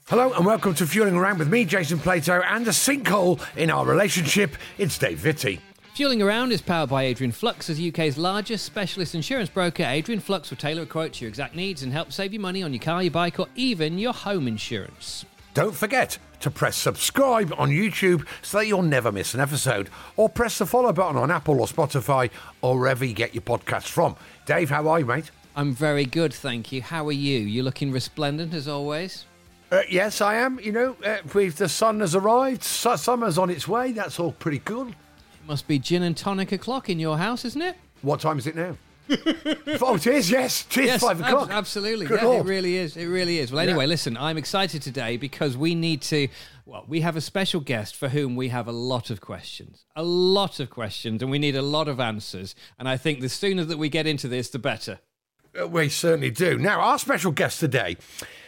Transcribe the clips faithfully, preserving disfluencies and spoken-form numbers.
Hello and welcome to Fueling Around with me, Jason Plato, and the sinkhole in our relationship. It's Dave Vitti. Fueling Around is powered by Adrian Flux. As U K's largest specialist insurance broker, Adrian Flux will tailor a quote to your exact needs and help save you money on your car, your bike, or even your home insurance. Don't forget to press subscribe on YouTube so that you'll never miss an episode, or press the follow button on Apple or Spotify or wherever you get your podcasts from. Dave, how are you, mate? I'm very good, thank you. How are you? You're looking resplendent as always. Uh, yes, I am. You know, uh, we've, the sun has arrived. Su- summer's on its way. That's all pretty good. It must be gin and tonic o'clock in your house, isn't it? What time is it now? Oh, it is, yes. It is yes, five o'clock. Ab- absolutely. Good yeah, Lord. It really is. It really is. Well, anyway, Yeah. listen, I'm excited today because we need to, well, we have a special guest for whom we have a lot of questions. A lot of questions, and we need a lot of answers. And I think the sooner that we get into this, the better. Uh, we certainly do. Now, our special guest today,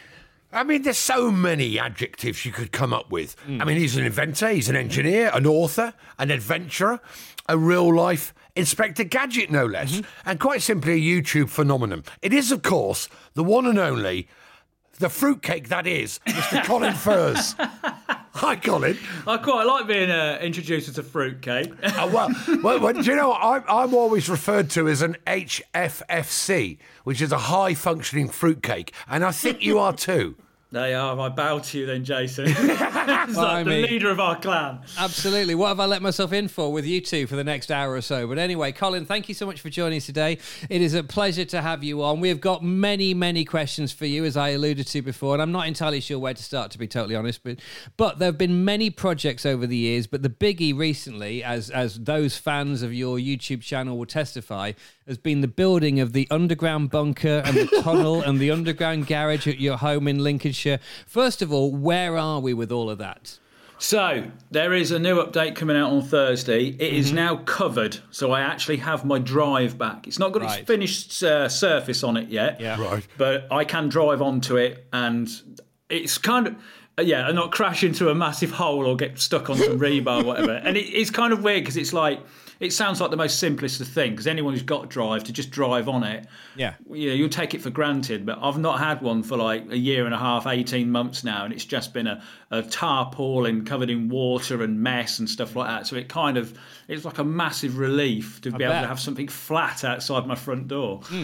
I mean, there's so many adjectives you could come up with. Mm. I mean, he's an inventor, he's an engineer, an author, an adventurer, a real-life Inspector Gadget, no less, mm-hmm. and quite simply a YouTube phenomenon. It is, of course, the one and only, the fruitcake that is, Mister Colin Furze. Hi, Colin. I quite like being uh, introduced as a fruitcake. uh, well, well, well, do you know, I'm, I'm always referred to as an H F F C, which is a high-functioning fruitcake, and I think you are too. They are. I bow to you then, Jason. It's well, like I mean, the leader of our clan. Absolutely. What have I let myself in for with you two for the next hour or so? But anyway, Colin, thank you so much for joining us today. It is a pleasure to have you on. We've got many, many questions for you, as I alluded to before, and I'm not entirely sure where to start, to be totally honest. But but there have been many projects over the years, but the biggie recently, as as those fans of your YouTube channel will testify, has been the building of the underground bunker and the tunnel and the underground garage at your home in Lincolnshire. First of all, where are we with all of that? So, there is a new update coming out on Thursday. It mm-hmm. is now covered, so I actually have my drive back. It's not got right. its finished uh, surface on it yet, yeah. right. but I can drive onto it, and it's kind of... Yeah, and not crash into a massive hole or get stuck on some rebar or whatever. And it, it's kind of weird because it's like, it sounds like the most simplest of things, because anyone who's got a drive to just drive on it, yeah, you know, you'll take it for granted. But I've not had one for like a year and a half, eighteen months now, and it's just been a, a tarpaulin covered in water and mess and stuff like that. So it kind of, it's like a massive relief to I be able bet. to have something flat outside my front door. Mm.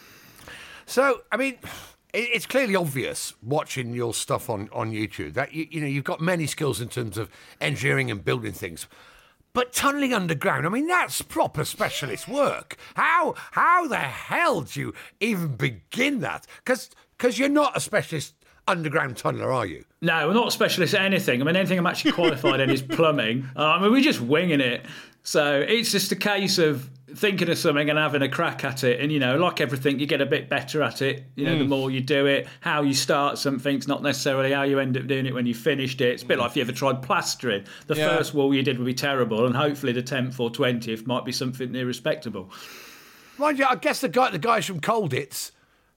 So, I mean... It's clearly obvious watching your stuff on, on YouTube that you, you know you've got many skills in terms of engineering and building things, but tunneling underground, I mean, that's proper specialist work. How how the hell do you even begin that? Because because you're not a specialist underground tunneler, are you? No, we're not a specialist at anything. I mean, anything I'm actually qualified in is plumbing. Uh, I mean, we're just winging it. So it's just a case of thinking of something and having a crack at it. And, you know, like everything, you get a bit better at it, you know, mm. the more you do it. How you start something's not necessarily how you end up doing it when you finished it. It's a bit like if you ever tried plastering. The yeah. first wall you did would be terrible, and hopefully the tenth or twentieth might be something near respectable. Mind you, I guess the guy, the guys from Colditz,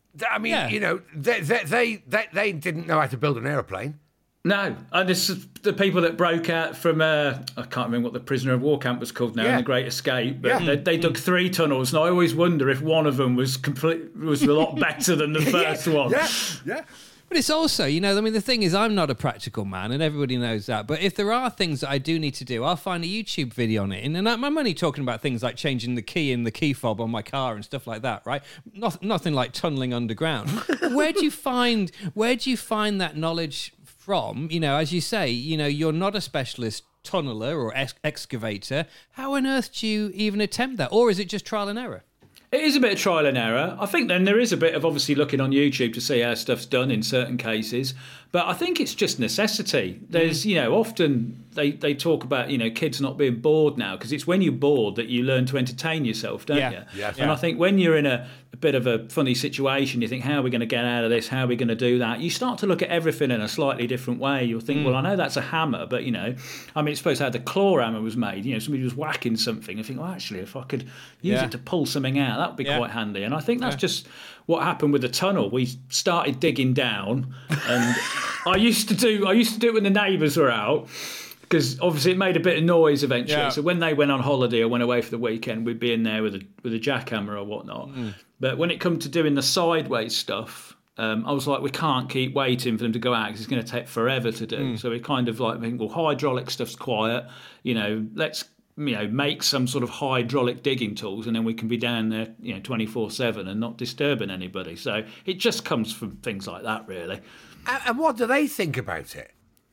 I mean, yeah. you know, they, they, they, they, they didn't know how to build an aeroplane. No, and this is the people that broke out from, uh, I can't remember what the prisoner of war camp was called now, yeah. in The Great Escape, but yeah. they, they dug three tunnels, and I always wonder if one of them was complete was a lot better than the first yeah. one. Yeah, yeah. But it's also, you know, I mean, the thing is, I'm not a practical man, and everybody knows that. But if there are things that I do need to do, I'll find a YouTube video on it. And I'm only talking about things like changing the key in the key fob on my car and stuff like that, right? Not, nothing like tunneling underground. Where do you find where do you find that knowledge from? You know, as you say, you know, you're not a specialist tunneler or ex- excavator. How on earth do you even attempt that? Or is it just trial and error? It is a bit of trial and error. I think then there is a bit of obviously looking on YouTube to see how stuff's done in certain cases. But I think it's just necessity. There's, you know, often they, they talk about, you know, kids not being bored now, because it's when you're bored that you learn to entertain yourself, don't yeah. you? Yes. And yeah. I think when you're in a, a bit of a funny situation, you think, how are we going to get out of this? How are we going to do that? You start to look at everything in a slightly different way. You'll think, mm. well, I know that's a hammer, but, you know, I mean, it's supposed to how the claw hammer was made. You know, somebody was whacking something. I think, well, actually, if I could use yeah. it to pull something out, that would be yeah. quite handy. And I think that's yeah. just what happened with the tunnel. We started digging down, and I used to do I used to do it when the neighbours were out, because obviously it made a bit of noise eventually. Yeah. So when they went on holiday or went away for the weekend, we'd be in there with a with a jackhammer or whatnot. Mm. But when it come to doing the sideways stuff, um, I was like, we can't keep waiting for them to go out because it's going to take forever to do. Mm. So we kind of like think, well, hydraulic stuff's quiet. You know, let's you know make some sort of hydraulic digging tools, and then we can be down there, you know, twenty-four seven and not disturbing anybody. So it just comes from things like that, really. And, and what do they think about it?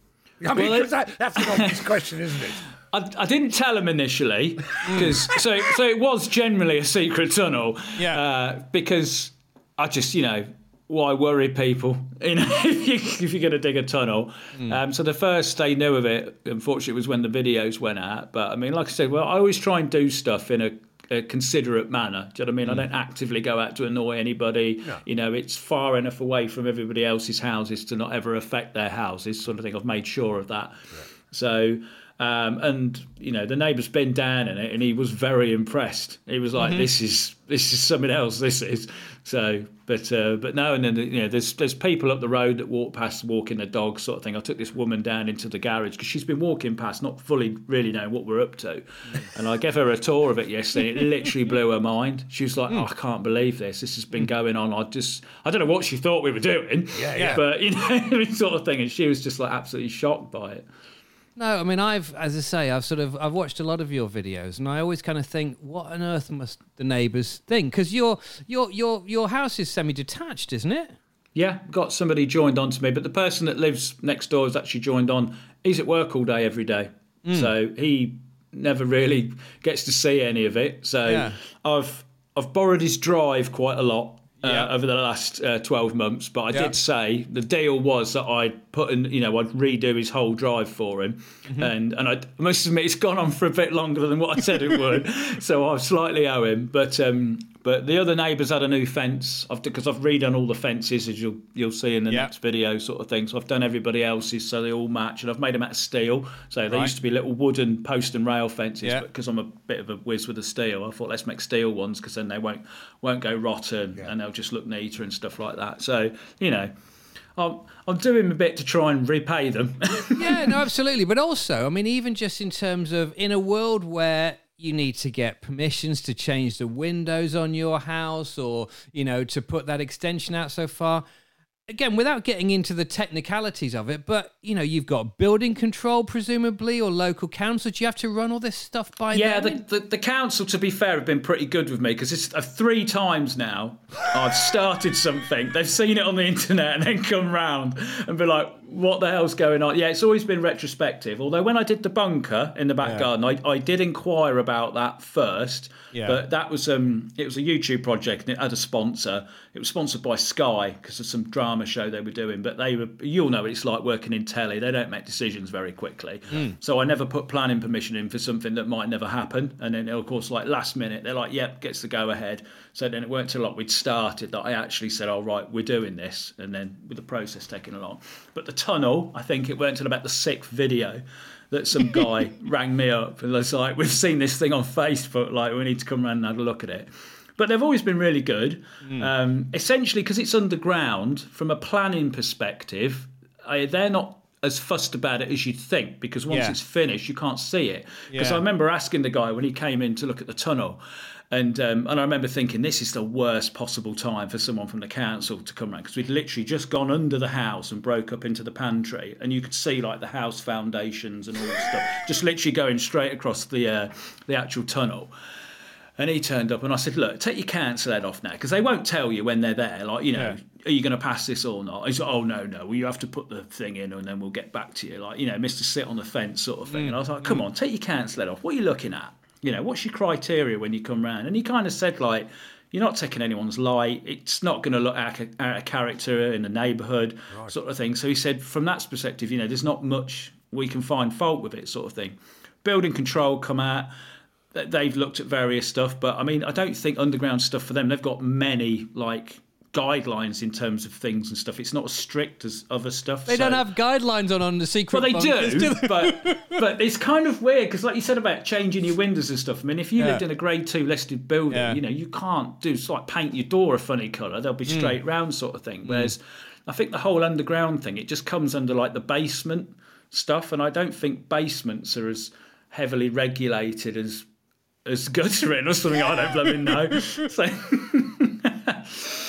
I mean, well, that, that's an obvious question, isn't it? I, I didn't tell them initially, because so so it was generally a secret tunnel. Yeah. Uh, because I just, you know, why worry people? You know, if, you, if you're going to dig a tunnel. Mm. Um, so the first they knew of it, unfortunately, was when the videos went out. But I mean, like I said, well, I always try and do stuff in a, a considerate manner. Do you know what I mean? Mm. I don't actively go out to annoy anybody. No. You know, it's far enough away from everybody else's houses to not ever affect their houses, sort of thing. I've made sure of that. Yeah. So. Um, and you know the neighbour's been down in it, and he was very impressed. He was like, mm-hmm. "This is this is something else. This is." So, but uh, but no, and then you know there's there's people up the road that walk past, walking the dog, sort of thing. I took this woman down into the garage because she's been walking past, not fully really knowing what we're up to, and I gave her a tour of it yesterday. It literally blew her mind. She was like, mm. "Oh, I can't believe this. This has been mm. going on. I just I don't know what she thought we were doing, yeah, yeah. but you know, sort of thing." And she was just like absolutely shocked by it. No, I mean, I've, as I say, I've sort of, I've watched a lot of your videos, and I always kind of think, what on earth must the neighbours think? Because your, your, your, your house is semi-detached, isn't it? Yeah, got somebody joined on to me, but the person that lives next door is actually joined on. He's at work all day, every day, mm. so he never really gets to see any of it. So yeah. I've, I've borrowed his drive quite a lot. Uh, yeah. Over the last uh, twelve months, but I yeah. did say the deal was that I'd put in, you know, I'd redo his whole drive for him, mm-hmm. and and I must admit it's gone on for a bit longer than what I said it would, so I slightly owe him. But um, but the other neighbours had a new fence, I've because I've redone all the fences, as you'll you'll see in the yeah. next video, sort of thing. So I've done everybody else's, so they all match, and I've made them out of steel. So they right. used to be little wooden post and rail fences, yeah. but because I'm a bit of a whiz with the steel, I thought let's make steel ones because then they won't won't go rotten yeah. and they'll just look neater and stuff like that. So, you know, I'm, I'm doing a bit to try and repay them. Yeah, no, absolutely. But also, I mean, even just in terms of in a world where you need to get permissions to change the windows on your house or, you know, to put that extension out so far, again, without getting into the technicalities of it, but, you know, you've got building control, presumably, or local council. Do you have to run all this stuff by yeah, them? the, the, the council, to be fair, have been pretty good with me because it's uh, three times now I've started something. They've seen it on the internet and then come round and be like, what the hell's going on? Yeah, it's always been retrospective. Although when I did the bunker in the back yeah. garden, I, I did inquire about that first. Yeah. But that was um, it was a YouTube project and it had a sponsor. It was sponsored by Sky because of some drama show they were doing. But they were, you'll know what it's like working in telly. They don't make decisions very quickly. Mm. So I never put planning permission in for something that might never happen. And then of course, like last minute, they're like, "Yep, gets the go ahead." So then it weren't until like we'd started that I actually said, "Oh right, we're doing this," and then with the process taking along. But the tunnel, I think it weren't until about the sixth video that some guy rang me up and was like, "We've seen this thing on Facebook, like we need to come around and have a look at it." But they've always been really good. Mm. Um, essentially, because it's underground, from a planning perspective, I, they're not as fussed about it as you'd think, because once yeah. it's finished, you can't see it. Because yeah. I remember asking the guy when he came in to look at the tunnel, And um, and I remember thinking, this is the worst possible time for someone from the council to come around, because we'd literally just gone under the house and broke up into the pantry, and you could see like the house foundations and all this stuff, just literally going straight across the uh, the actual tunnel. And he turned up and I said, "Look, take your council head off now, because they won't tell you when they're there. Like, you know, yeah. are you going to pass this or not?" He's like, "Oh, no, no. Well, you have to put the thing in and then we'll get back to you." Like, you know, Mister Sit on the fence sort of thing. Mm. And I was like, "Come mm. on, take your council head off. What are you looking at? You know, what's your criteria when you come round?" And he kind of said, like, "You're not taking anyone's light. It's not going to look out of, out of character in the neighbourhood," right. sort of thing. So he said, from that perspective, you know, there's not much we can find fault with it, sort of thing. Building control come out. They've looked at various stuff, but I mean, I don't think underground stuff for them. They've got many like guidelines in terms of things and stuff. It's not as strict as other stuff. They so. don't have guidelines on on the secret. Well, they bunkers, do, but but it's kind of weird because, like you said about changing your windows and stuff. I mean, if you yeah. lived in a Grade Two listed building, yeah. you know, you can't do it's like paint your door a funny colour. They'll be straight mm. round sort of thing. Whereas mm. I think the whole underground thing, it just comes under like the basement stuff, and I don't think basements are as heavily regulated as as guttering or something. I don't blooming know. So,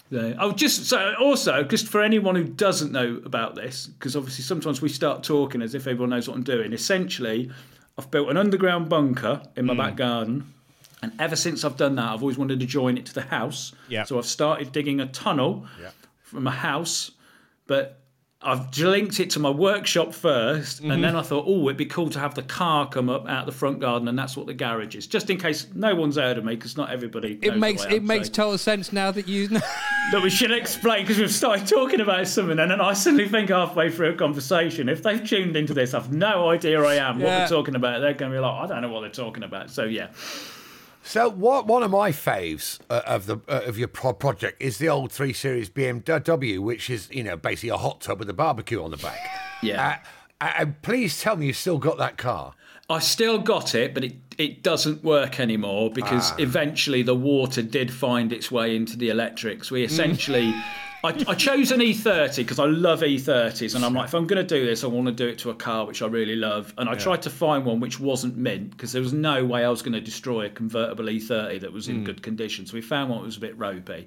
Yeah. Oh, just so also, just for anyone who doesn't know about this, because obviously sometimes we start talking as if everyone knows what I'm doing. Essentially, I've built an underground bunker in my mm. back garden, and ever since I've done that, I've always wanted to join it to the house. Yeah. So I've started digging a tunnel yeah. from a house, but I've linked it to my workshop first, mm-hmm. and then I thought, oh, it'd be cool to have the car come up out the front garden, and that's what the garage is. Just in case no one's heard of me, because not everybody. It knows makes what I it am, makes so. total sense now that you. That we should explain, because we've started talking about something, and then I suddenly think halfway through a conversation, if they've tuned into this, I've no idea I am yeah. what we're talking about. They're going to be like, I don't know what they're talking about. So yeah. So what? One of my faves uh, of the uh, of your pro- project is the old three Series B M W, which is, you know, basically a hot tub with a barbecue on the back. Yeah. Uh, and please tell me you still got that car. I still got it, but it, it doesn't work anymore because ah. eventually the water did find its way into the electrics. We essentially... I, I chose an E thirty because I love E thirties, and I'm like, if I'm going to do this, I want to do it to a car which I really love. And I yeah. tried to find one which wasn't mint, because there was no way I was going to destroy a convertible E thirty that was in mm. good condition. So we found one that was a bit ropey.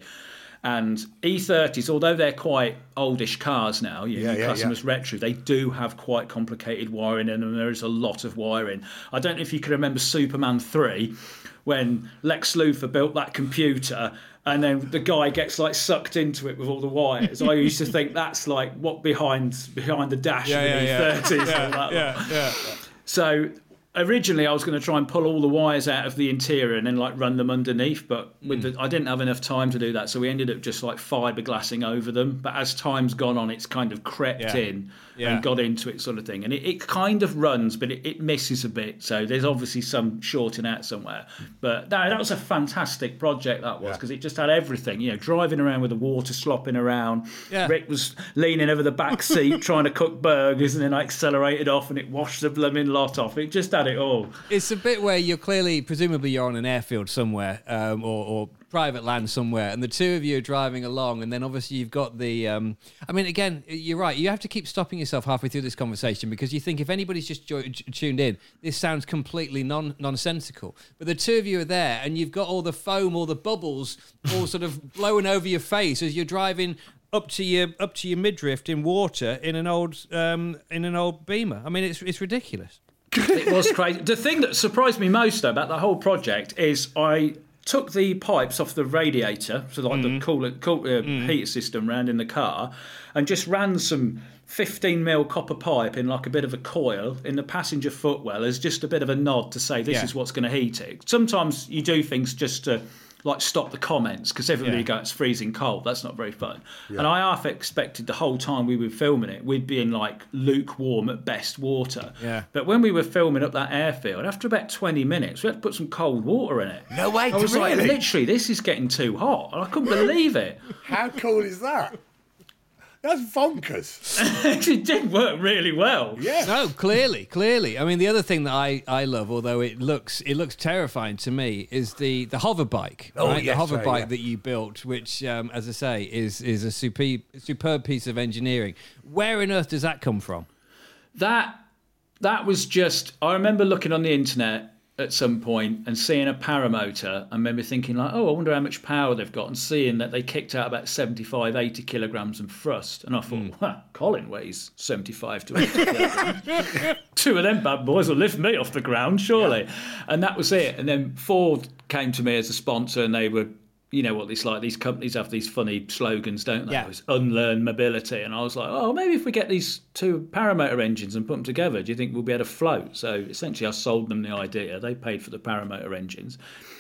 And E thirties, although they're quite oldish cars now, you know, yeah, yeah, customers yeah. retro, they do have quite complicated wiring in them, and there is a lot of wiring. I don't know if you can remember Superman three, when Lex Luthor built that computer, and then the guy gets like sucked into it with all the wires. I used to think that's like what behind behind the dash yeah, of yeah, the yeah. E thirties. yeah, all that yeah, yeah. So originally I was going to try and pull all the wires out of the interior and then like run them underneath, but with mm. the, I didn't have enough time to do that, so we ended up just like fiberglassing over them. But as time's gone on, it's kind of crept yeah. in yeah. and got into it, sort of thing. And it, it kind of runs, but it, it misses a bit. So there's obviously some shorting out somewhere. But no, that was a fantastic project, that was, because yeah. it just had everything. You know, driving around with the water slopping around. Yeah. Rick was leaning over the back seat trying to cook burgers, and then I accelerated off and it washed the blooming lot off. It just had it all. It's a bit where you're clearly, presumably you're on an airfield somewhere, um, or, or private land somewhere, and the two of you are driving along, and then obviously you've got the um I mean, again, you're right, you have to keep stopping yourself halfway through this conversation, because you think if anybody's just jo- tuned in, this sounds completely non nonsensical, but the two of you are there, and you've got all the foam, all the bubbles all sort of blowing over your face as you're driving up to your up to your midriff in water in an old um in an old Beamer. I mean, it's it's ridiculous. It was crazy. The thing that surprised me most, though, about the whole project is I took the pipes off the radiator, so like mm. the cooler, cool, uh, mm. heater system round in the car, and just ran some fifteen mil copper pipe in like a bit of a coil in the passenger footwell as just a bit of a nod to say this yeah. is what's going to heat it. Sometimes you do things just to like stop the comments, because everybody yeah. goes, it's freezing cold. That's not very fun. Yeah. And I half expected the whole time we were filming it, we'd be in like lukewarm at best water. Yeah. But when we were filming up that airfield, after about twenty minutes, we had to put some cold water in it. No way, I was really? like, literally, this is getting too hot. And I couldn't believe it. How cool is that? That's bonkers. It did work really well. Yeah. No, clearly, clearly. I mean, the other thing that I, I love, although it looks it looks terrifying to me, is the, the hover bike. Oh, right? yes, the hover right, bike yeah. that you built, which, um, as I say, is is a superb superb piece of engineering. Where on earth does that come from? That that was just. I remember looking on the internet at some point and seeing a paramotor, and remember thinking like, oh, I wonder how much power they've got, and seeing that they kicked out about seventy-five, eighty kilograms in thrust, and I thought, mm. well, Colin weighs seventy-five to eighty kilograms. Two of them bad boys will lift me off the ground, surely. Yeah. And that was it. And then Ford came to me as a sponsor, and they were, you know what it's like, these companies have these funny slogans, don't they? Yeah. It's unlearn mobility. And I was like, oh, maybe if we get these two paramotor engines and put them together, do you think we'll be able to float? So essentially I sold them the idea. They paid for the paramotor engines.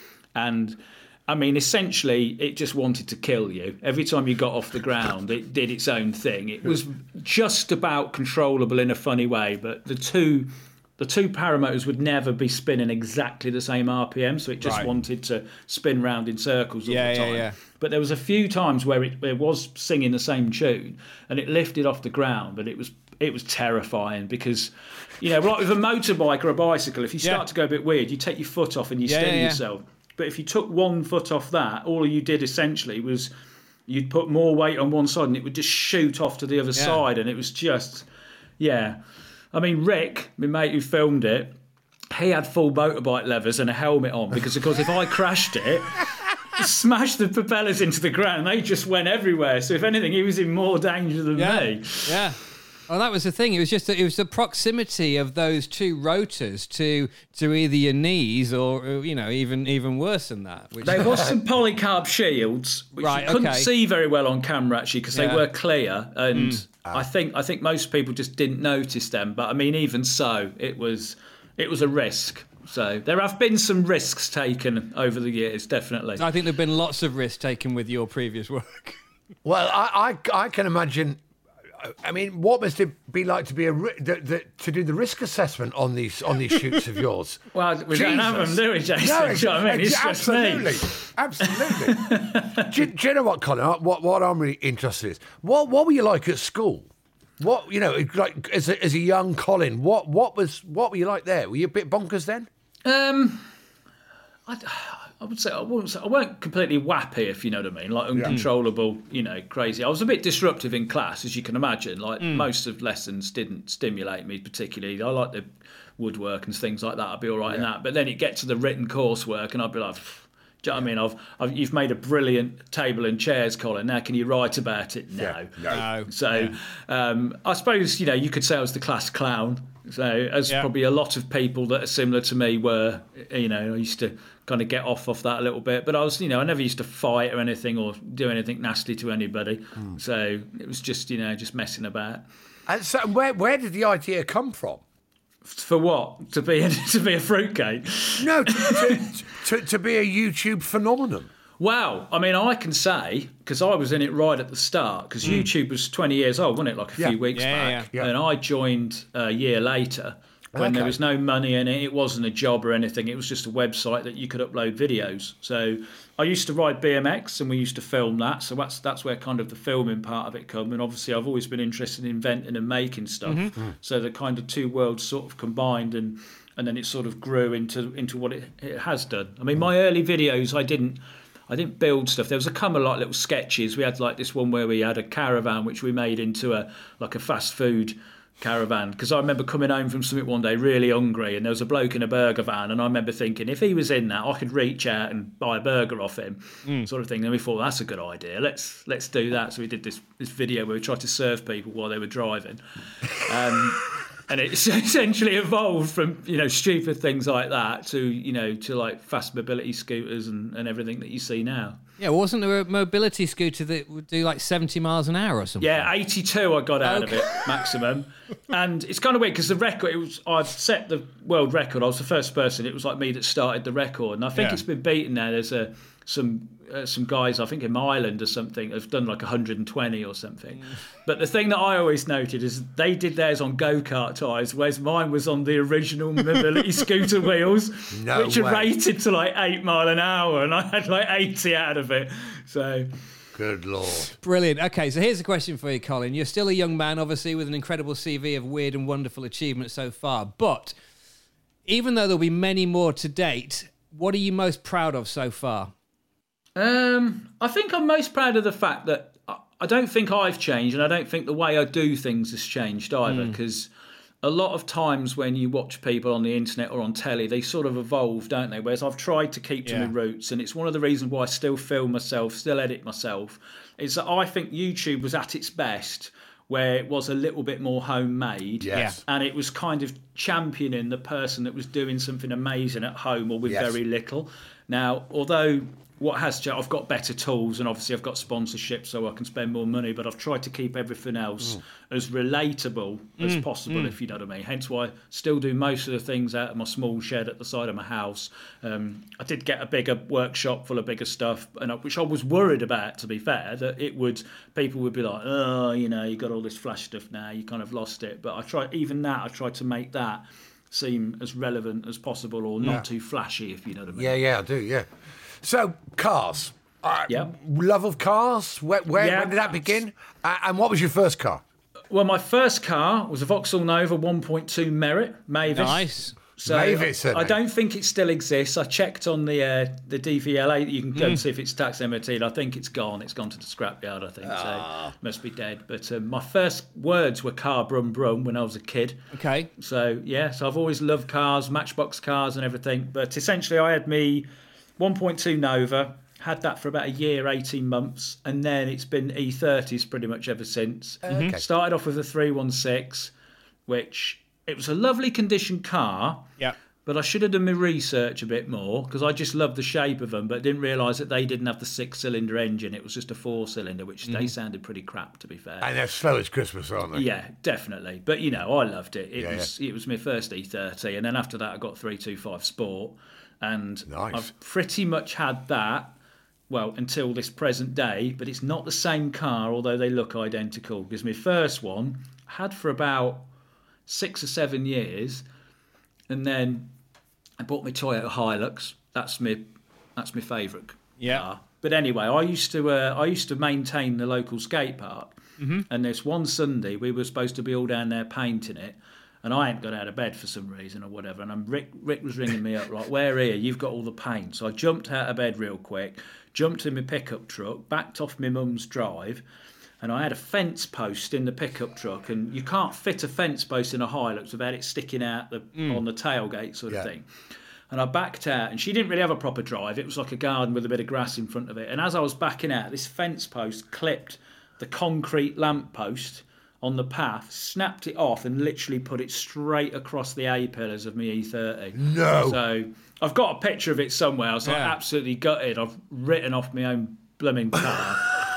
And I mean, essentially it just wanted to kill you. Every time you got off the ground, it did its own thing. It was just about controllable in a funny way, but the two... The two paramotors would never be spinning exactly the same R P M, so it just right. wanted to spin round in circles all yeah, the time. Yeah, yeah. But there was a few times where it, it was singing the same tune, and it lifted off the ground, but it was it was terrifying because, you know, like with a motorbike or a bicycle, if you start yeah. to go a bit weird, you take your foot off and you yeah, steady yeah, yeah. yourself. But if you took one foot off that, all you did essentially was you'd put more weight on one side and it would just shoot off to the other yeah. side, and it was just, yeah. I mean, Rick, my mate who filmed it, he had full motorbike levers and a helmet on because, of course, if I crashed it, smashed the propellers into the ground. They just went everywhere. So if anything, he was in more danger than yeah. me. Yeah. Well, that was the thing. It was just that it was the proximity of those two rotors to to either your knees or, you know, even even worse than that. Which There was some polycarb shields, which Right, you couldn't okay. see very well on camera actually because Yeah. they were clear, and Mm. I think I think most people just didn't notice them. But I mean, even so, it was it was a risk. So there have been some risks taken over the years, definitely. I think there've been lots of risks taken with your previous work. Well, I, I, I can imagine. I mean, what must it be like to be a ri- the, the, to do the risk assessment on these on these shoots of yours? Well, we don't have them, do we, Jason? No, Do you know what I mean? It's just absolutely, me. absolutely. do, do you know what, Colin? What what I'm really interested in is what what were you like at school? What you know, like as a, as a young Colin, what what was what were you like there? Were you a bit bonkers then? Um, I, I would say I wouldn't say I weren't completely wappy, if you know what I mean, like uncontrollable, you know, crazy. I was a bit disruptive in class, as you can imagine. Like most of lessons didn't stimulate me particularly. I like the woodwork and things like that. I'd be all right in that. But then it get to the written coursework, and I'd be like, do you know what I mean? I've, I've you've made a brilliant table and chairs, Colin. Now can you write about it? No. Yeah, no. So um, I suppose, you know, you could say I was the class clown. So as Yeah. probably a lot of people that are similar to me were, you know, I used to kind of get off off that a little bit. But I was, you know, I never used to fight or anything or do anything nasty to anybody. Hmm. So it was just, you know, just messing about. And so, where where did the idea come from? For what? To be a, to be a fruitcake? No, to, to, to, to be a YouTube phenomenon. Wow. I mean, I can say, because I was in it right at the start, because YouTube was twenty years old, wasn't it, like a Yeah. few weeks Yeah, back? yeah, yeah. And I joined a year later when Okay. there was no money in it. It wasn't a job or anything. It was just a website that you could upload videos. So I used to ride B M X and we used to film that. So that's that's where kind of the filming part of it come. And obviously I've always been interested in inventing and making stuff. So the kind of two worlds sort of combined, and and then it sort of grew into into what it, it has done. I mean, my early videos, I didn't... I didn't build stuff. There was a couple of like little sketches. We had like this one where we had a caravan which we made into a like a fast food caravan, because I remember coming home from something one day really hungry, and there was a bloke in a burger van, and I remember thinking if he was in that, I could reach out and buy a burger off him, sort of thing. Then we thought that's a good idea. Let's let's do that. So we did this this video where we tried to serve people while they were driving. Um, And it essentially evolved from, you know, stupid things like that to, you know, to like fast mobility scooters and, and everything that you see now. Yeah, wasn't there a mobility scooter that would do like seventy miles an hour or something? Yeah, eighty-two I got out Okay. of it, maximum. And it's kind of weird because the record, it was I'd set the world record. I was the first person. It was like me that started the record. And I think Yeah. it's been beaten now. There's a some uh, some guys, I think in Ireland or something, have done like one hundred twenty or something. But the thing that I always noted is they did theirs on go-kart tyres, whereas mine was on the original mobility scooter wheels, No which are way. rated to like eight mile an hour, and I had like eighty out of it. So Good Lord. Brilliant. Okay, so here's a question for you, Colin. You're still a young man, obviously, with an incredible C V of weird and wonderful achievements so far. But even though there'll be many more to date, what are you most proud of so far? Um, I think I'm most proud of the fact that I- I don't think I've changed, and I don't think the way I do things has changed either. Because a lot of times when you watch people on the internet or on telly, they sort of evolve, don't they? Whereas I've tried to keep to Yeah. my roots, and it's one of the reasons why I still film myself, still edit myself, is that I think YouTube was at its best where it was a little bit more homemade. Yes. And it was kind of championing the person that was doing something amazing at home or with Yes. very little. Now, although what has changed, I've got better tools and obviously I've got sponsorship so I can spend more money, but I've tried to keep everything else as relatable as possible, if you know what I mean. Hence why I still do most of the things out of my small shed at the side of my house. Um, I did get a bigger workshop full of bigger stuff, and I, which I was worried about, to be fair, that it would, people would be like, oh, you know, you got all this flash stuff now, you kind of lost it. But I tried, even that, I tried to make that seem as relevant as possible, or not Yeah. too flashy, if you know what I mean. Yeah, yeah, I do, yeah. So, cars. Uh, Yeah. Love of cars. Where, where, Yeah. when did that begin? Uh, and what was your first car? Well, my first car was a Vauxhall Nova one point two Merit, Mavis. Nice. So Mavis, I, isn't I it? don't think it still exists. I checked on the uh, the D V L A. You can go and see if it's tax M O T. And I think it's gone. It's gone to the scrapyard, I think. So must be dead. But um, my first words were car brum brum when I was a kid. Okay. So yeah, so I've always loved cars, Matchbox cars and everything. But essentially I had me one point two Nova, Had that for about a year, eighteen months, and then it's been E thirties pretty much ever since. Okay. Started off with a three one six, which it was a lovely condition car. Yeah. But I should have done my research a bit more because I just loved the shape of them, but didn't realise that they didn't have the six-cylinder engine. It was just a four-cylinder, which they sounded pretty crap, to be fair. And they're slow as Christmas, aren't they? Yeah, definitely. But, you know, I loved it. It Yeah, was it was my first E thirty, and then after that I got three twenty-five Sport, and Nice. I've pretty much had that, well, until this present day, but it's not the same car, although they look identical, because my first one I had for about six or seven years, and then I bought my Toyota Hilux. That's my that's my favourite Yeah. car. But anyway, I used to uh, I used to maintain the local skate park, Mm-hmm. and this one Sunday we were supposed to be all down there painting it, and I hadn't got out of bed for some reason or whatever. And I'm, Rick Rick was ringing me up like, "Where are you? You've got all the paint." So I jumped out of bed real quick, jumped in my pickup truck, backed off my mum's drive. And I had a fence post in the pickup truck, and you can't fit a fence post in a Hilux without it sticking out the, on the tailgate sort of Yeah. thing. And I backed out, and she didn't really have a proper drive. It was like a garden with a bit of grass in front of it. And as I was backing out, this fence post clipped the concrete lamp post on the path, snapped it off, and literally put it straight across the A-pillars of my E thirty. No. So I've got a picture of it somewhere. I was like Yeah. absolutely gutted. I've written off my own blooming car.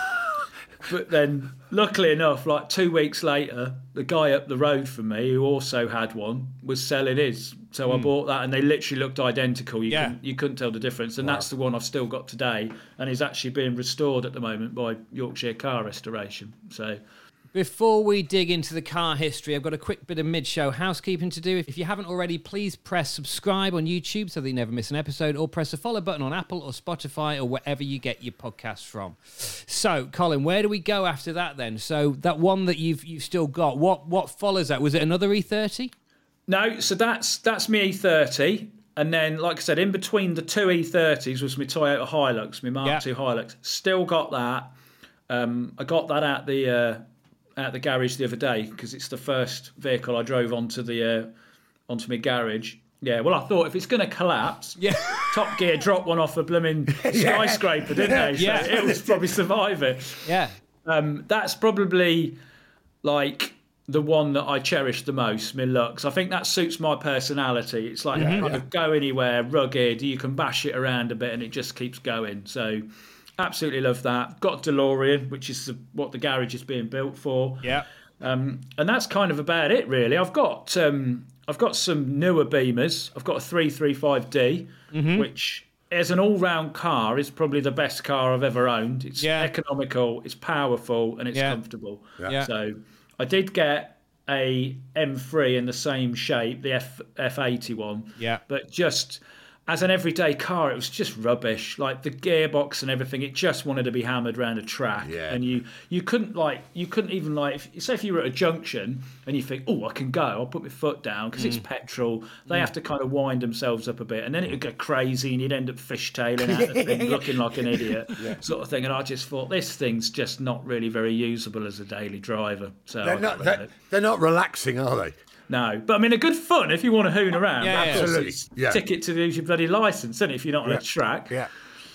But then, luckily enough, like two weeks later, the guy up the road from me, who also had one, was selling his. So I bought that, and they literally looked identical. You, Yeah. couldn't, you couldn't tell the difference. And that's the one I've still got today, and is actually being restored at the moment by Yorkshire Car Restoration. So Before we dig into the car history, I've got a quick bit of mid-show housekeeping to do. If you haven't already, please press subscribe on YouTube so that you never miss an episode, or press the follow button on Apple or Spotify or wherever you get your podcasts from. So, Colin, where do we go after that then? So that one that you've you've still got, what what follows that? Was it another E thirty? no, so that's that's me E thirty. And then, like I said, in between the two E thirties was my Toyota Hilux, my Mark Yeah. two Hilux. Still got that. Um, I got that at the uh, at the garage the other day because it's the first vehicle I drove onto the uh, onto my garage. Yeah, well, I thought if it's going to collapse, Yeah. Top Gear dropped one off a blooming skyscraper, didn't they? So Yeah. it was probably survive it. Yeah. Um, that's probably like the one that I cherish the most, my Lux. I think that suits my personality. It's like kind of go anywhere, rugged. You can bash it around a bit, and it just keeps going. So, absolutely love that. Got a DeLorean, which is the, what the garage is being built for. Yeah. Um, and that's kind of about it, really. I've got um, I've got some newer Beamers. I've got a three thirty-five D, which as an all-round car is probably the best car I've ever owned. It's Yeah. economical, it's powerful, and it's Yeah. comfortable. Yeah. So I did get a M three in the same shape, the F F80 one. Yeah. But just as an everyday car, it was just rubbish. Like the gearbox and everything, it just wanted to be hammered around a track. Yeah. And you you couldn't like you couldn't even like if, say if you were at a junction and you think, oh, I can go, I'll put my foot down because it's petrol. They have to kind of wind themselves up a bit, and then it would go crazy, and you'd end up fishtailing out the thing, looking like an idiot, sort of thing. And I just thought this thing's just not really very usable as a daily driver. So They're I not, got rid of they're, it. they're not relaxing, are they? No, but I mean, a good fun if you want to hoon around. Yeah, Of yeah. course, Absolutely, it's yeah. Ticket to lose your bloody license, isn't it? If you're not on Yeah. a track. Yeah.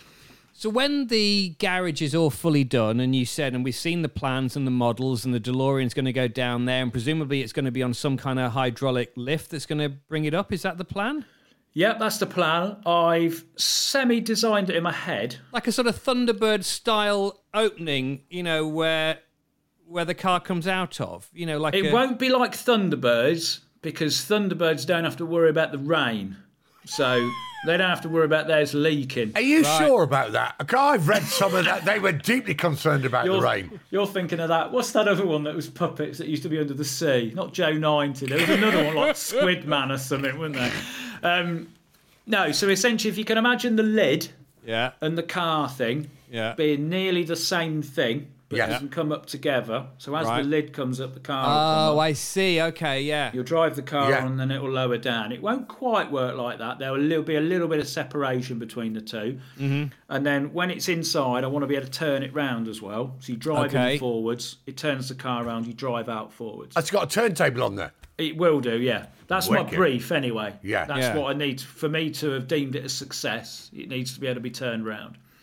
So when the garage is all fully done, and you said, and we've seen the plans and the models, and the DeLorean's going to go down there, and presumably it's going to be on some kind of hydraulic lift that's going to bring it up. Is that the plan? Yep, that's the plan. I've semi-designed it in my head. Like a sort of Thunderbird style opening, you know, where where the car comes out of, you know, like It a, won't be like Thunderbirds because Thunderbirds don't have to worry about the rain. So they don't have to worry about theirs leaking. Are you sure about that? I've read some of that. They were deeply concerned about the You're, rain. you're thinking of that. What's that other one that was puppets that used to be under the sea? Not Joe ninety. There was another one like Squid Man or something, wasn't there? Um, no, so essentially, if you can imagine the lid yeah, and the car thing yeah. being nearly the same thing, but Yeah. it doesn't come up together. So as Right. the lid comes up, the car will Oh, come up. I see. Okay, yeah. You'll drive the car Yeah. on and then it will lower down. It won't quite work like that. There will little- be a little bit of separation between the two. Mm-hmm. And then when it's inside, I want to be able to turn it round as well. So you drive Okay. in forwards, it turns the car around, you drive out forwards. It's got a turntable on there. It will do, yeah. That's my Wicked. brief anyway. Yeah. That's Yeah. what I need. For me to have deemed it a success, it needs to be able to be turned round.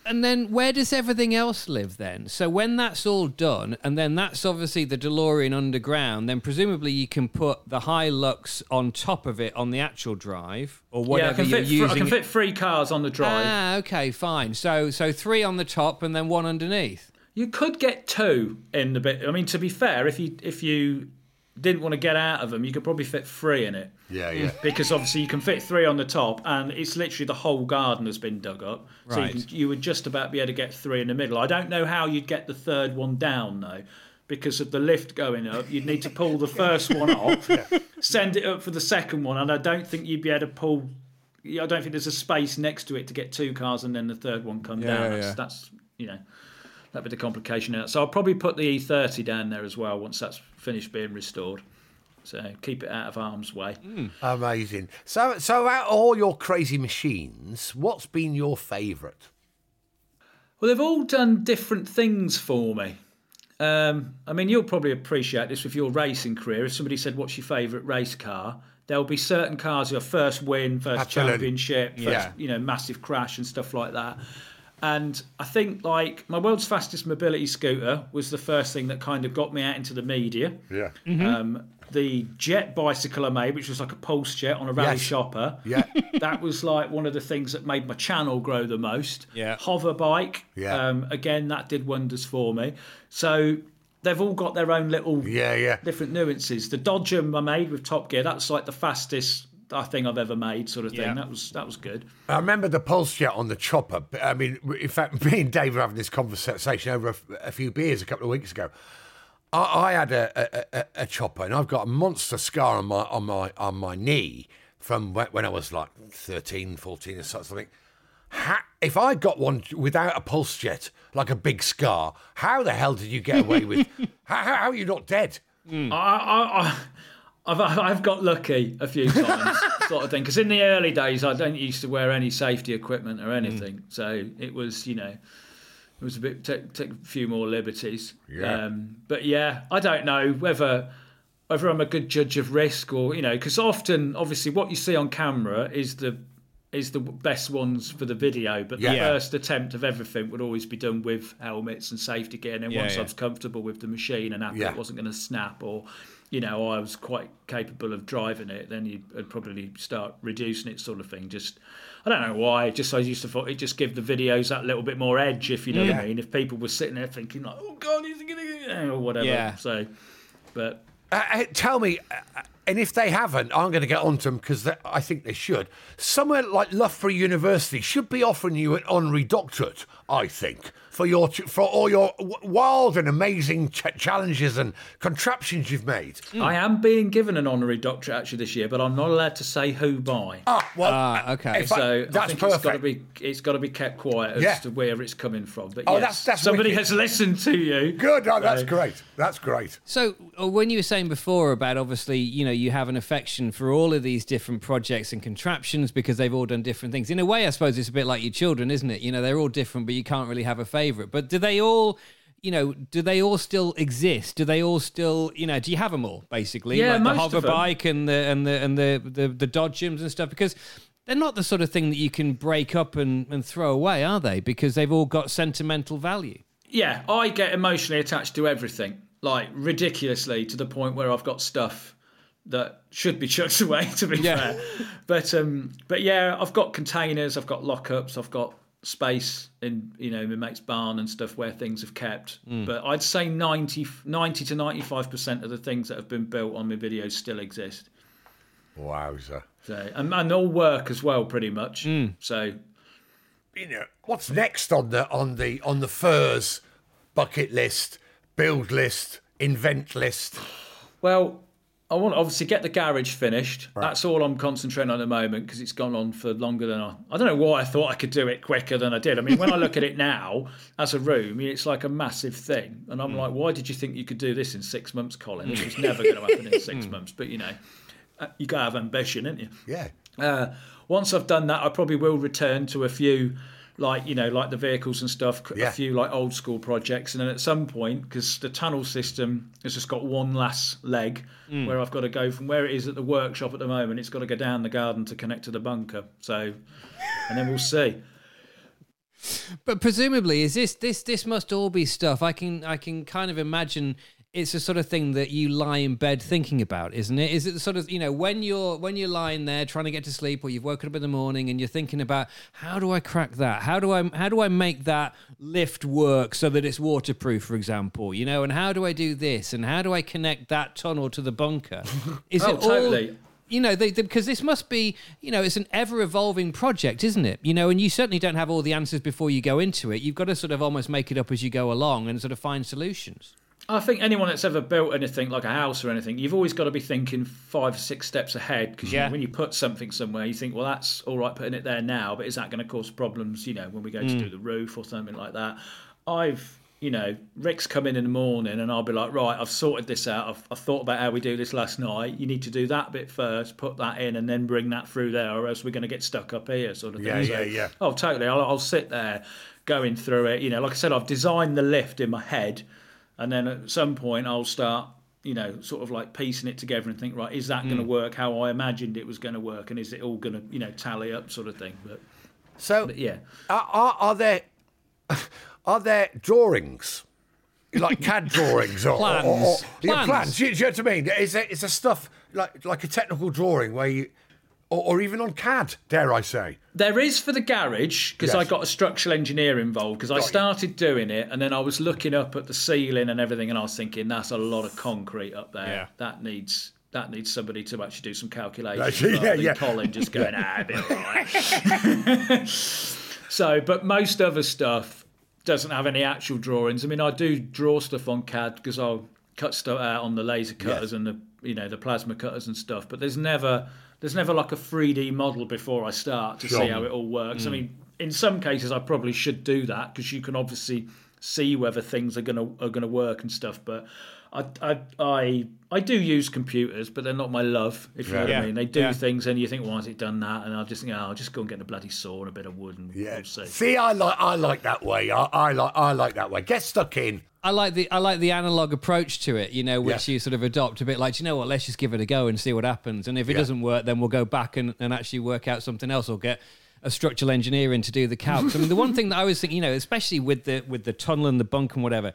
And then where does everything else live then? So when that's all done, and then that's obviously the DeLorean underground, then presumably you can put the Hilux on top of it on the actual drive or whatever yeah, I you're fit, using. I can fit three cars on the drive. Ah, okay, fine. So so three on the top and then one underneath. You could get two in the bit. I mean, to be fair, if you if you didn't want to get out of them, you could probably fit three in it. Yeah, yeah. Because obviously you can fit three on the top, and it's literally the whole garden has been dug up. So Right. you, can, you would just about be able to get three in the middle. I don't know how you'd get the third one down, though, because of the lift going up. You'd need to pull the first one off, send it up for the second one, and I don't think you'd be able to pull... I don't think there's a space next to it to get two cars and then the third one come Yeah, down. yeah, That's, yeah. that's, you know... That bit of complication out. So I'll probably put the E thirty down there as well once that's finished being restored. So keep it out of harm's way. Mm. Amazing. So, so out of all your crazy machines, what's been your favourite? Well, they've all done different things for me. Um, I mean, you'll probably appreciate this with your racing career. If somebody said, "What's your favourite race car?" There'll be certain cars your first win, first Absolutely. championship, first, Yeah. you know, massive crash and stuff like that. And I think, like, my world's fastest mobility scooter was the first thing that kind of got me out into the media. Yeah. Um, the jet bicycle I made, which was like a pulse jet on a rally Yes. shopper. Yeah. That was like one of the things that made my channel grow the most. Yeah. Hover bike. Yeah. Um, again, that did wonders for me. So they've all got their own little Yeah, yeah. different nuances. The Dodgem I made with Top Gear, that's like the fastest I think I've ever made, sort of thing. Yeah. That was that was good. I remember the pulse jet on the chopper. I mean, in fact, me and Dave were having this conversation over a, a few beers a couple of weeks ago. I, I had a, a, a, a chopper, and I've got a monster scar on my on my on my knee from when, when I was like thirteen, fourteen or something. How, if I got one without a pulse jet, like a big scar, how the hell did you get away with? how, how how are you not dead? I, I, I, I've I've got lucky a few times, sort of thing. Because in the early days, I don't used to wear any safety equipment or anything, so it was, you know, it was a bit take, take a few more liberties. Yeah. Um, but yeah, I don't know whether whether I'm a good judge of risk or, you know, because often, obviously, what you see on camera is the is the best ones for the video, but the Yeah. first attempt of everything would always be done with helmets and safety gear. And then Yeah, once yeah. I was comfortable with the machine and happy Yeah. it wasn't going to snap, or, you know, I was quite capable of driving it, then you'd probably start reducing it, sort of thing. Just, I don't know why. Just I used to thought it just give the videos that little bit more edge, if you know what Yeah. I mean. If people were sitting there thinking like, oh God, he's going to, or whatever. Yeah. So, but. Uh, uh, tell me, uh, and if they haven't, I'm going to get onto them because I think they should. Somewhere like Loughborough University should be offering you an honorary doctorate, I think, for your for all your w- wild and amazing ch- challenges and contraptions you've made. I am being given an honorary doctorate actually this year, but I'm not allowed to say who by. Ah, well, Ah, okay. if I- So that's I think perfect. it's got to be it's got to be kept quiet as Yeah. to where it's coming from. But Oh, yes, that's- that's somebody wicked. has listened to you. Good. Oh, that's So- great. That's great. So, uh, when you were saying before about obviously, you know, you have an affection for all of these different projects and contraptions because they've all done different things. In a way, I suppose it's a bit like your children, isn't it? You know, they're all different, but you can't really have a favourite. But do they all, you know, do they all still exist? Do they all still, you know, do you have them all basically? Yeah, like the most hover of them. bike and the and the and the the, the Dodgems and stuff, because they're not the sort of thing that you can break up and, and throw away, are they? Because they've all got sentimental value. Yeah, I get emotionally attached to everything, like ridiculously to the point where I've got stuff that should be chucked away. To be Yeah. fair, but um, but yeah, I've got containers, I've got lockups, I've got space in, you know, my mate's barn and stuff where things have kept. But I'd say ninety, ninety to ninety-five percent of the things that have been built on my videos still exist. Wowza. So and, and all work as well, pretty much. So You know, what's next on the on the on the Furs bucket list, build list, invent list? well, I want to obviously get the garage finished. That's all I'm concentrating on at the moment because it's gone on for longer than I. I don't know why I thought I could do it quicker than I did. I mean, when I look at it now as a room, it's like a massive thing, and I'm like, why did you think you could do this in six months, Colin? It was never going to happen in six months. But you know, uh, you gotta have ambition, ain't you? Yeah. Uh, once I've done that, I probably will return to a few, like, you know, like the vehicles and stuff, Yeah. a few like old school projects. And then at some point, because the tunnel system has just got one last leg where I've got to go from where it is at the workshop at the moment, it's got to go down the garden to connect to the bunker. So, and then we'll see. But presumably, is this this this must all be stuff I can I can kind of imagine. It's the sort of thing that you lie in bed thinking about, isn't it? Is it the sort of, you know, when you're when you're lying there trying to get to sleep, or you've woken up in the morning and you're thinking about, how do I crack that? How do I how do I make that lift work so that it's waterproof, for example? You know, and how do I do this? And how do I connect that tunnel to the bunker? Is oh, it all, totally. You know, they, they, because this must be, you know, it's an ever-evolving project, isn't it? You know, and you certainly don't have all the answers before you go into it. You've got to sort of almost make it up as you go along and sort of find solutions. I think anyone that's ever built anything like a house or anything, you've always got to be thinking five or six steps ahead, because Yeah. you know, when you put something somewhere, you think, well, that's all right putting it there now, but is that going to cause problems, you know, when we go Mm. to do the roof or something like that? I've, you know, Rick's come in in the morning and I'll be like, right, I've sorted this out. I've, I've thought about how we do this last night. You need to do that bit first, put that in, and then bring that through there, or else we're going to get stuck up here, sort of thing. Yeah, So, yeah, yeah. Oh, totally. I'll, I'll sit there going through it. You know, like I said, I've designed the lift in my head. And then at some point, I'll start, you know, sort of like piecing it together and think, right, is that mm. going to work how I imagined it was going to work? And is it all going to, you know, tally up, sort of thing? But So, but yeah. Are, are, are there are there drawings, like C A D drawings or Plans. Or, or, yeah, Plans. plans. Do you, do you know what I mean? Is there, is there stuff like like a technical drawing where you, or, or even on C A D, dare I say? There is for the garage, because Yes. I got a structural engineer involved, because I Got you. started doing it and then I was looking up at the ceiling and everything and I was thinking, that's a lot of concrete up there. Yeah. That needs that needs somebody to actually do some calculations. Yeah, rather than yeah. Colin just going, ah, a bit all right. So, but most other stuff doesn't have any actual drawings. I mean, I do draw stuff on C A D because I'll cut stuff out on the laser cutters Yes. and the, you know, the plasma cutters and stuff, but there's never there's never like a three D model before I start to Sure. see how it all works. I mean, in some cases I probably should do that, because you can obviously see whether things are gonna are gonna work and stuff. But I I I, I do use computers, but they're not my love, if you know what Yeah. I mean. They do Yeah. things and you think, why has it done that? And I'll just think, oh, I'll just go and get a bloody saw and a bit of wood and Yeah. we'll see. See, I like I like that way. I, I like I like that way. Get stuck in. I like the I like the analog approach to it, you know, which Yeah. you sort of adopt a bit like, you know what, let's just give it a go and see what happens. And if it Yeah. doesn't work, then we'll go back and, and actually work out something else, or get a structural engineer in to do the calcs. I mean, the one thing that I was thinking, you know, especially with the with the tunnel and the bunk and whatever,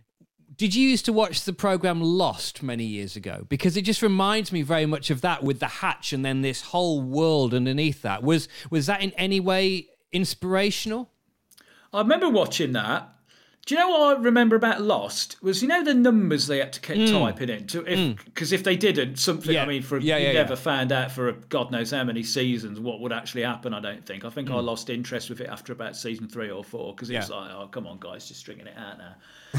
did you used to watch the program Lost many years ago? Because it just reminds me very much of that, with the hatch and then this whole world underneath that. Was was that in any way inspirational? I remember watching that. Do you know what I remember about Lost? Was, you know, the numbers they had to keep typing in? To if Because if they didn't, something, Yeah. I mean, for Yeah, you yeah, never yeah. found out for a, God knows how many seasons what would actually happen, I don't think. I think I lost interest with it after about season three or four, because it was Yeah. like, oh, come on, guys, just stringing it out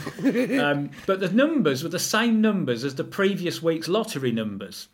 now. um, but the numbers were the same numbers as the previous week's lottery numbers.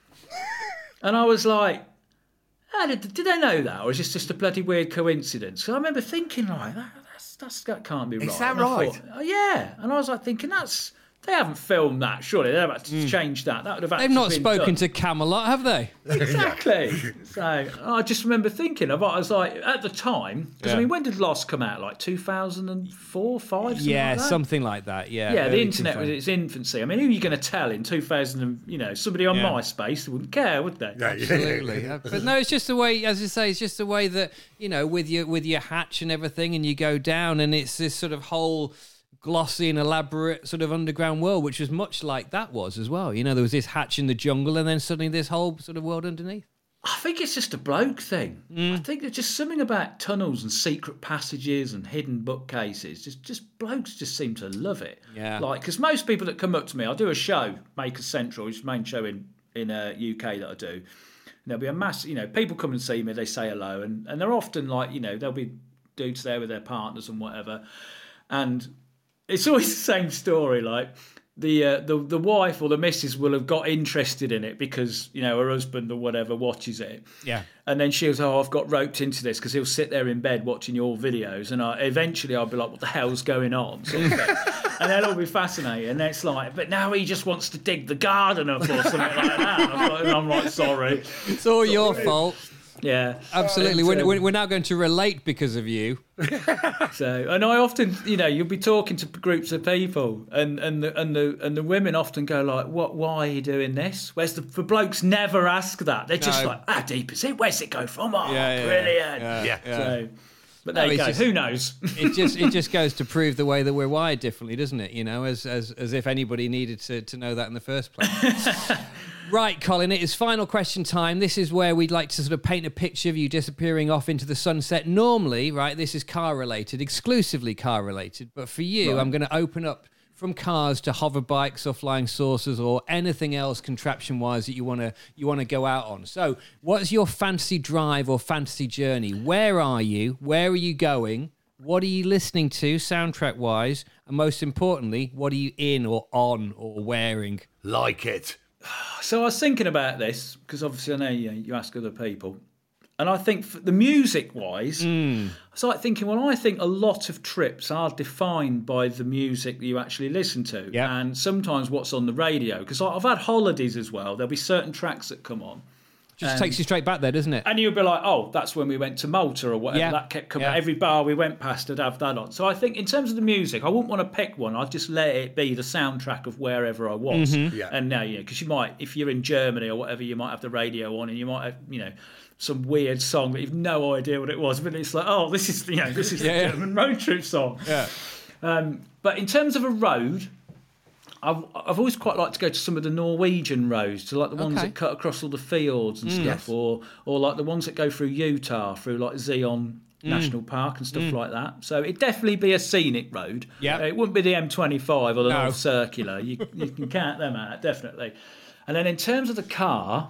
And I was like, how did, did they know that? Or is this just a bloody weird coincidence? Because I remember thinking, like, that, that's, that's, that can't be right. Is that And I right? thought, oh, yeah. And I was like thinking, that's they haven't filmed that, surely. They've had to change that. That would have They've actually not been spoken done. to Camelot, have they? Exactly. So I just remember thinking about. I was like, at the time, because Yeah. I mean, when did Lost come out? Like two thousand four, five, something Yeah, like that? something like that. Yeah, Yeah, the early internet was two thousands. its infancy. I mean, who are you going to tell in two thousand? And, you know, somebody on Yeah. MySpace wouldn't care, would they? Yeah, Absolutely, yeah. But no, it's just the way, as you say, it's just the way that, you know, with your with your hatch and everything, and you go down, and it's this sort of whole glossy and elaborate sort of underground world, which was much like that was as well. You know, there was this hatch in the jungle, and then suddenly this whole sort of world underneath. I think it's just a bloke thing. Mm. I think there's just something about tunnels and secret passages and hidden bookcases. Just, just blokes just seem to love it. Yeah. Like, because most people that come up to me, I do a show, Makers Central, which is the main show in in uh, U K that I do. And there'll be a mass, you know, people come and see me, they say hello, and and they're often like, you know, there'll be dudes there with their partners and whatever, and it's always the same story. Like the uh, the the wife or the missus will have got interested in it because, you know, her husband or whatever watches it. Yeah. And then she was, oh, I've got roped into this because he'll sit there in bed watching your videos, and I, eventually I'll be like, what the hell's going on? Sort of thing. And they'll all be fascinated. And it's like, but now he just wants to dig the garden up or something like that. And I'm like, and I'm like, sorry. It's all your fault. Yeah. Absolutely. We're, we're we're now going to relate because of you. So, and I often, you know, you'll be talking to groups of people, and and the and the and the women often go like, "What? Why are you doing this?" Whereas the, the blokes never ask that. They're just No. like, "How deep is it? Where's it go from?" Oh, Yeah, yeah, brilliant. yeah, Yeah. yeah. So, But there No, you it's go. just- Who knows? It just it just goes to prove the way that we're wired differently, doesn't it? You know, as as as if anybody needed to to know that in the first place. Right, Colin, it is final question time. This is where we'd like to sort of paint a picture of you disappearing off into the sunset. Normally, right, this is car related, exclusively car related. But for you, Right. I'm going to open up from cars to hover bikes or flying saucers or anything else contraption wise that you want to you want to go out on. So, what's your fantasy drive or fantasy journey? Where are you? Where are you going? What are you listening to soundtrack wise? And most importantly, what are you in or on or wearing? Like it. So I was thinking about this because obviously I know you, you ask other people, and I think for the music-wise, Mm. I was like thinking, well, I think a lot of trips are defined by the music that you actually listen to, Yeah. and sometimes what's on the radio. Because I've had holidays as well. There'll be certain tracks that come on, Just Um, takes you straight back there, doesn't it? and you'll be like, oh, that's when we went to Malta or whatever. Yeah. That kept coming. Yeah. Every bar we went past would have that on. So I think in terms of the music, I wouldn't want to pick one. I'd just let it be the soundtrack of wherever I was. Mm-hmm. Yeah. And now, yeah, because you might, if you're in Germany or whatever, you might have the radio on and you might have, you know, some weird song that you've no idea what it was. But it's like, oh, this is, you know, this is Yeah, the yeah. German road trip song. Yeah. Um, but in terms of a road, I've, I've always quite liked to go to some of the Norwegian roads, to like the ones Okay. that cut across all the fields and stuff, Yes. or or like the ones that go through Utah, through like Zion National Park and stuff like that. So it'd definitely be a scenic road. Yeah. Uh, it wouldn't be the M twenty-five or the No. North Circular. You you can count them out definitely. And then in terms of the car,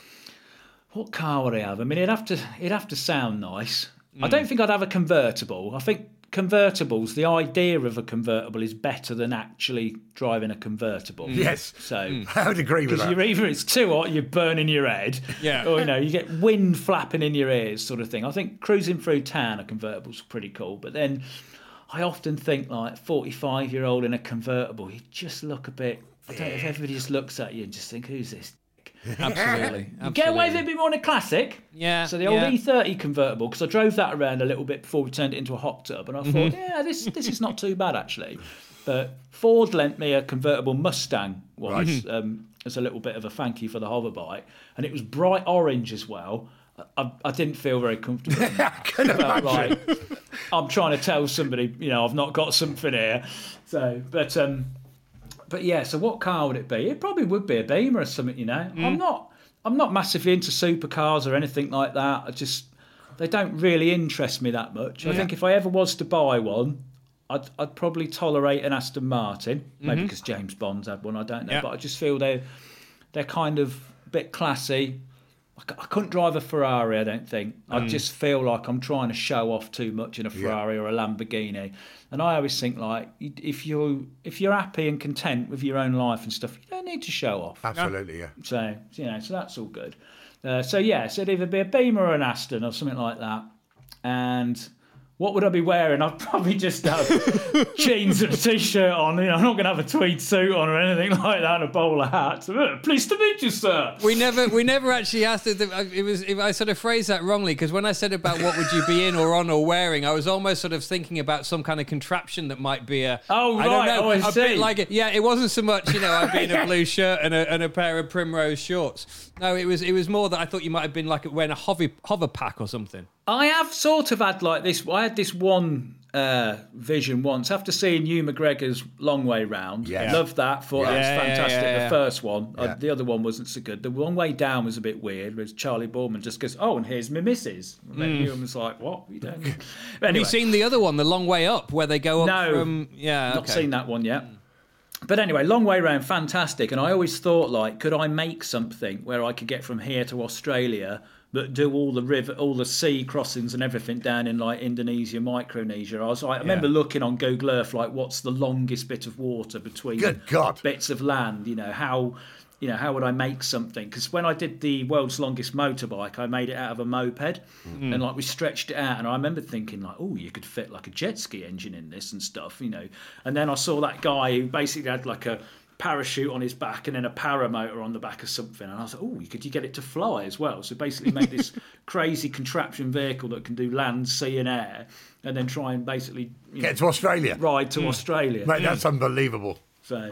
what car would I have? I mean, it'd have to it'd have to sound nice. I don't think I'd have a convertible. I think convertibles, the idea of a convertible is better than actually driving a convertible. Yes. So I would agree with because that. you're either it's too hot, you're burning your head, Yeah. or you know you get wind flapping in your ears, sort of thing. I think cruising through town, a convertible's pretty cool. But then I often think like forty-five year old in a convertible, you just look a bit. I don't know if everybody just looks at you and just think, who's this? Absolutely. You get away with it a bit more in a classic. Yeah, So the old yeah. E thirty convertible, because I drove that around a little bit before we turned it into a hot tub, and I thought, Mm-hmm. yeah, this this is not too bad actually. But Ford lent me a convertible Mustang once um, as a little bit of a thank you for the hover bike, and it was bright orange as well. I, I didn't feel very comfortable. in that. I can Felt imagine. like I'm trying to tell somebody, you know, I've not got something here. So, but um, but yeah. So what car would it be? It probably would be a Beamer or something. You know, I'm not. I'm not massively into supercars or anything like that. I just they don't really interest me that much. I think if I ever was to buy one, I'd I'd probably tolerate an Aston Martin, maybe because James Bond's had one. I don't know, Yeah. but I just feel they're they're kind of a bit classy. I c- I couldn't drive a Ferrari, I don't think. I just feel like I'm trying to show off too much in a Ferrari or a Lamborghini. And I always think like you- if you if you're happy and content with your own life and stuff, you don't need to show off. Absolutely, yeah. So you know, so that's all good. Uh, so yeah, so it'd either be a Beamer or an Aston or something like that. And what would I be wearing? I'd probably just have jeans and a t-shirt on. You know, I'm not going to have a tweed suit on or anything like that, and a bowler hat. So, uh, pleased to meet you, sir. We never, we never actually asked it. It was, if I sort of phrased that wrongly because when I said about what would you be in or on or wearing, I was almost sort of thinking about some kind of contraption that might be a. Oh, I don't right. know, Oh, I a see. bit like it. Yeah, it wasn't so much, you know, I'd be in a blue shirt and a, and a pair of primrose shorts. No, it was, it was more that I thought you might have been like wearing a hover, hover pack or something. I have sort of had like this. I had this one uh, vision once after seeing Hugh McGregor's Long Way Round. Yeah. Loved that. Thought that was Yeah, yeah, fantastic. yeah, yeah. The first one. Uh, Yeah. the other one wasn't so good. The Long Way Down was a bit weird. Whereas Charlie Boorman just goes, "Oh, and here's my missus." And then Hugh was like, "What? You don't?" But Mm. Have anyway, you seen the other one, The Long Way Up, where they go up No. from. Yeah, not okay. seen that one yet. But anyway, Long Way Round, fantastic. And I always thought, like, could I make something where I could get from here to Australia, but do all the river, all the sea crossings and everything down in like Indonesia, Micronesia? I was like, I remember looking on Google Earth, like, what's the longest bit of water between Good God. bits of land? You know how. You know, how would I make something? Because when I did the world's longest motorbike, I made it out of a moped, and like we stretched it out. And I remember thinking, like, oh, you could fit like a jet ski engine in this and stuff, you know. And then I saw that guy who basically had like a parachute on his back and then a paramotor on the back of something. And I was like, oh, could you get it to fly as well? So basically, make this crazy contraption vehicle that can do land, sea, and air, and then try and basically you Get know, to Australia. ride to Australia. Mate, that's unbelievable. So,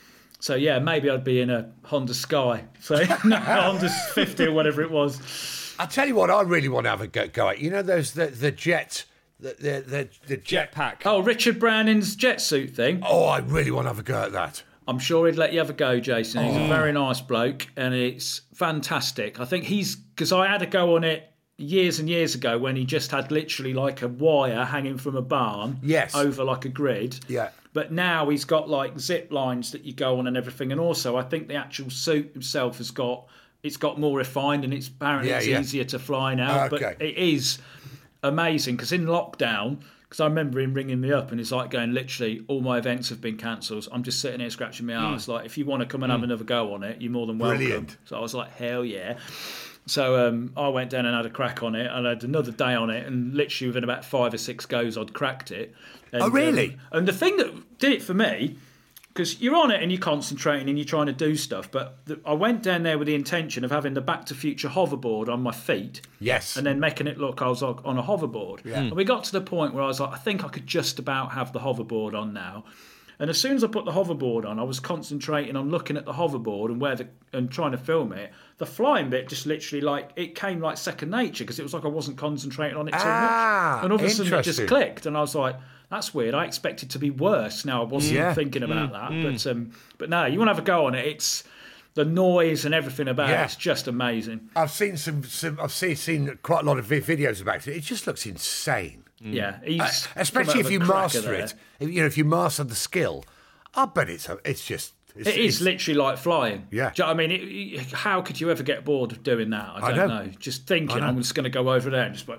so yeah, maybe I'd be in a Honda Sky, so no, Honda fifty or whatever it was. I'll tell you what I really want to have a go, go at. You know those the, the jet the the, the, the jet. Jetpack. Oh, Richard Browning's jet suit thing. Oh, I really want to have a go at that. I'm sure he'd let you have a go, Jason. He's a very nice bloke, and it's fantastic. I think he's because I had a go on it years and years ago when he just had literally like a wire hanging from a barn, Yes. over like a grid. Yeah. But now he's got like zip lines that you go on and everything, and also I think the actual suit himself has got it's got more refined, and it's apparently Yeah, it's yeah. easier to fly now. Okay. But it is amazing because in lockdown. Because I remember him ringing me up and it's like going, literally, all my events have been cancelled. I'm just sitting here scratching my arse. Like, if you want to come and have another go on it, you're more than welcome. Brilliant. So I was like, hell yeah. So um, I went down and had a crack on it. I had another day on it, and literally within about five or six goes, I'd cracked it. And, Oh, really? Um, and the thing that did it for me, because you're on it and you're concentrating and you're trying to do stuff, but the, I went down there with the intention of having the Back to Future hoverboard on my feet. Yes. And then making it look I was like on a hoverboard. Yeah. And we got to the point where I was like, I think I could just about have the hoverboard on now. And as soon as I put the hoverboard on, I was concentrating on looking at the hoverboard and where the and trying to film it. The flying bit just literally like it came like second nature because it was like I wasn't concentrating on it too Ah, much. And all of a sudden it just interesting. clicked, and I was like, that's weird. I expected to be worse. Now I wasn't Yeah. thinking about that, but um, but no, you want to have a go on it. It's the noise and everything about Yeah. it. It's just amazing. I've seen some, some I've seen, seen quite a lot of vi- videos about it. It just looks insane. Yeah, he's Uh, especially come out if of you a cracker master there. it. If, you know, if you master the skill, I bet it's a, it's just it's, It is it's- literally like flying. Yeah. Do you know what I mean? It, it- how could you ever get bored of doing that? I I don't know. know. Just thinking, I know. I'm just going to go over there and just like,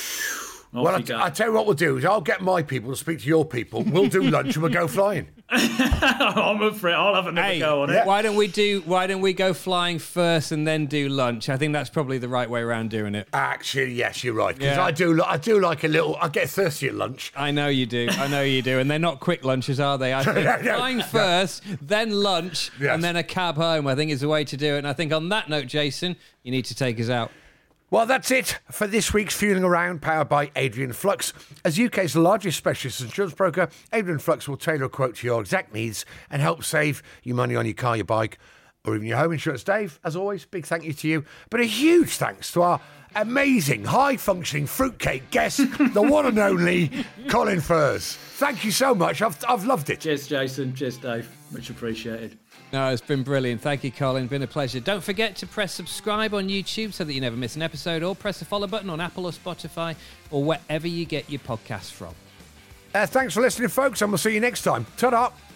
off Well, you go. I, I tell you what we'll do is I'll get my people to speak to your people. We'll do lunch and we'll go flying. I'm up for it. I'll have another Hey, go on it. why don't we do? Why don't we go flying first and then do lunch? I think that's probably the right way around doing it. Actually, yes, you're right. Because Yeah. I do, li- I do like a little. I get thirsty at lunch. I know you do. I know you do. And they're not quick lunches, are they? I think No, no, flying no. first, then lunch, Yes. and then a cab home, I think is the way to do it. And I think on that note, Jason, you need to take us out. Well, that's it for this week's Fueling Around, powered by Adrian Flux. As U K's largest specialist insurance broker, Adrian Flux will tailor a quote to your exact needs and help save you money on your car, your bike, or even your home insurance. Dave, as always, big thank you to you. But a huge thanks to our amazing, high-functioning fruitcake guest, the one and only Colin Furze. Thank you so much. I've, I've loved it. Cheers, Jason. Cheers, Dave. Much appreciated. No, it's been brilliant. Thank you, Colin. Been a pleasure. Don't forget to press subscribe on YouTube so that you never miss an episode, or press the follow button on Apple or Spotify or wherever you get your podcasts from. Uh, thanks for listening, folks, and we'll see you next time. Ta-da!